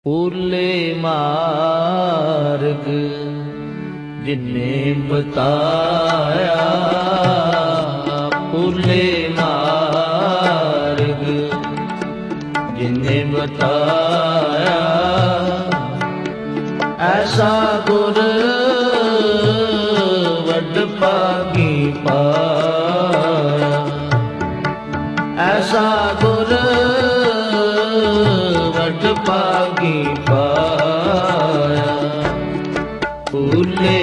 ਓਲੇ ਮਾਰਗ ਜਿਨੇ ਬਤਾਇਆ, ਓਲੇ ਮਾਰਗ ਜਿਨੇ ਬਤਾਇਆ, ਐਸਾ ਗੁਰ ਵੱਡ ਭਾਗੀ ਪਾਇਆ, ਐਸਾ ਗੁਰ ਵੱਡ ਭਾਗੀ ਪਾਇਆ। ਓਲੇ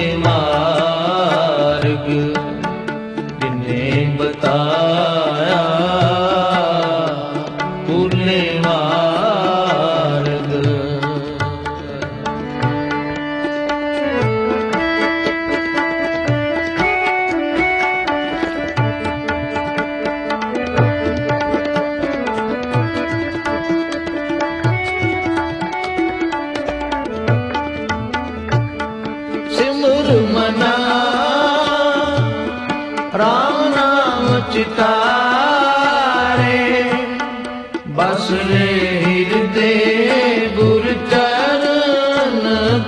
ਮਾਰਗ ਜਿਨੇ ਬਤਾਇਆ, ਓਲੇ ਮਾਰਗ। ਸਿਮਰ ਮਨਾ ਰਾਮ ਨਾਮ ਚਿਤਾਰੇ, ਬਸ ਰੇ ਹਿਰਦੇ ਗੁਰ ਚਰਨ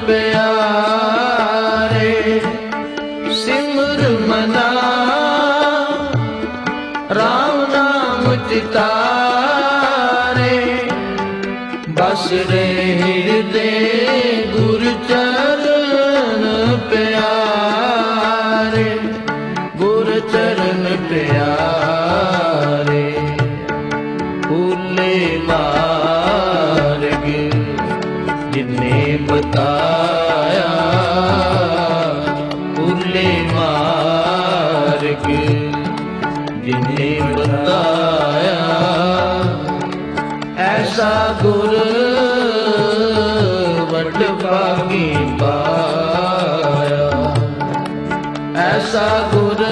ਪਿਆਰੇ। ਸਿਮਰ ਮਨਾ ਰਾਮ ਨਾਮ ਚਿਤਾਰੇ, ਬਸ ਰੇ ਹਿਰਦੇ ਗੁਰ ਚਰਨ ਪਿਆਰੇ, ਗੁਰ ਚਰਨ ਪਿਆਰੇ। ਓਲੇ ਮਾਰਗ ਜਿਨੇ ਬਤਾਇਆ, ਓਲੇ ਮਾਰਗ ਜਿਨੇ ਬਤਾਇਆ, ਐਸਾ ਗੁਰ ਵੱਡ ਭਾਗੀ ਪਾਇਆ, ਐਸਾ ਗੁਰ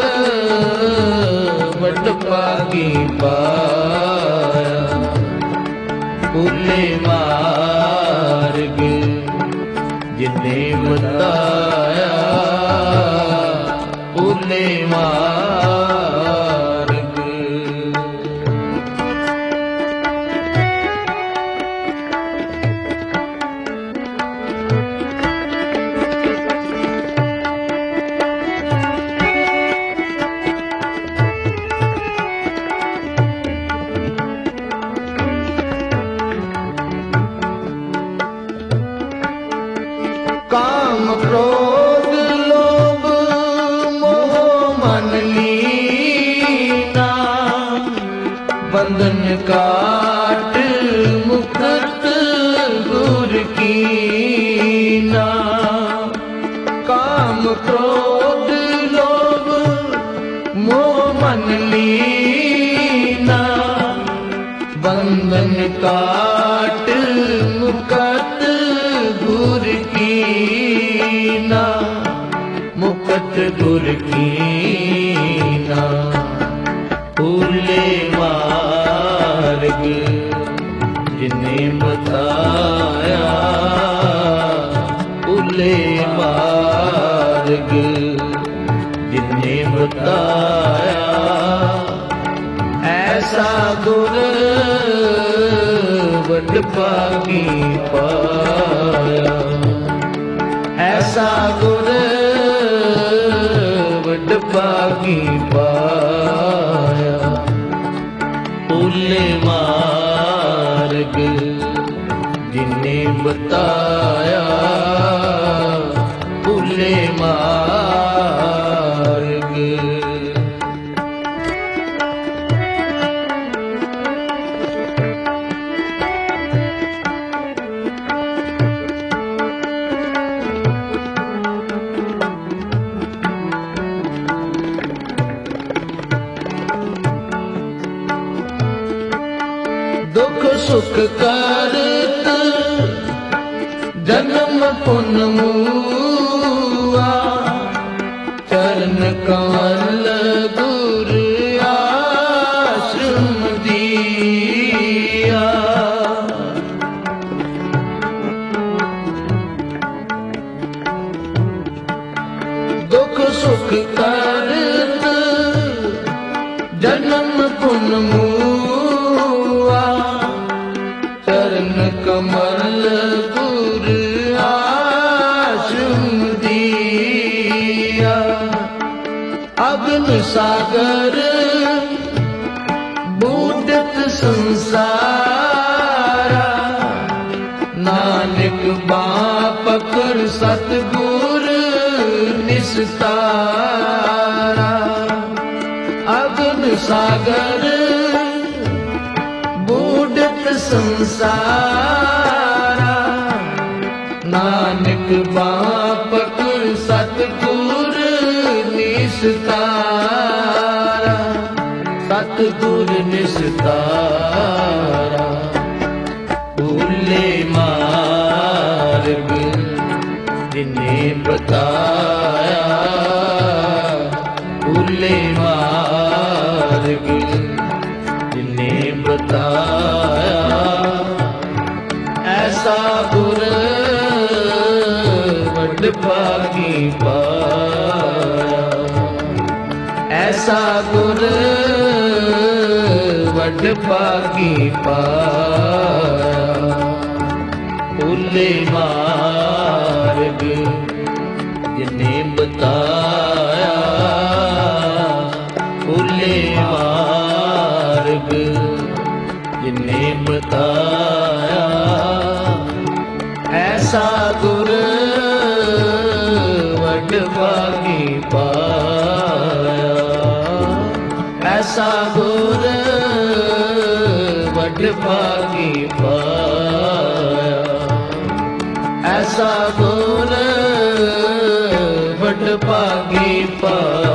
ਵੱਡ ਭਾਗੀ ਪਾਇਆ। ਓਲੇ ਮਾਰਗ ਜਿਨੇ ਬਤਾਇਆ, ਓਲੇ ਮਾਰਗ। ਕਾਮ ਕ੍ਰੋਧ ਲੋਭ ਮੋਹ ਮਨ ਲੀਨਾ, ਬੰਧਨ ਕਾਟ ਮੁਕਤ ਗੁਰ ਕੀਨਾ। ਕਾਮ ਕ੍ਰੋਧ ਲੋਭ ਮੋਹ ਮਨ ਲੀਨਾ, ਬੰਧਨ ਕਾਟ ਮੁਕਤ ਗੁਰ ਕੀਨਾ, ਮੁਕਤ ਗੁਰ ਕੀਨਾ। ਓਲੇ ਮਾਰਗ ਜਿਨੇ ਬਤਾਇਆ, ਓਲੇ ਮਾਰਗ ਜਿਨੇ ਬਤਾਇਆ, ਐਸਾ ਗੁਰ ਵੱਡ ਭਾਗੀ ਪਾਇਆ, ਐਸਾ ਗੁਰ ਵੱਡ ਭਾਗੀ ਪਾਇਆ। ਓਲੇ ਮਾਰਗ ਜਿਨੇ ਬਤਾਇਆ, ਓਲੇ ਮਾਰਗ। ਦੁਖ ਸੁਖ ਕਰਤ ਜਨਮ ਪੁਨ ਮੂਆ, ਚਰਨ ਕਮਲ ਗੁਰ ਆਸ਼ਰਮ ਦੀਆ। ਦੁਖ ਸੁਖ ਕਰਤ ਜਨਮ ਪੁਨ ਮੂਆ, ਚਰਨ ਕਮਲ फल गुर आश्रम दिया। अगन सागर बूढ़त संसारा, नानक बाँ पकड़ सतगुर निस्तारा। अगन सागर बूढ़त संसारा, नानक बाँ पकड़ सतगुर निस्तारा। सतगुर निस्तारा भूले मार्ग जिन्हें बताया। भूले मार्ग जिन्हें बताया। ऐसा गुर वड भागी पाया। ऐसा गुर वड भागी पाया। भूले मार्ग जिन्हें बताया। भूले मार्ग जिन्हें बताया। ऐसा गुर वड भागी पाया। ऐसा गुर वड भागी पाया। ऐसा गुर वड भागी पाया।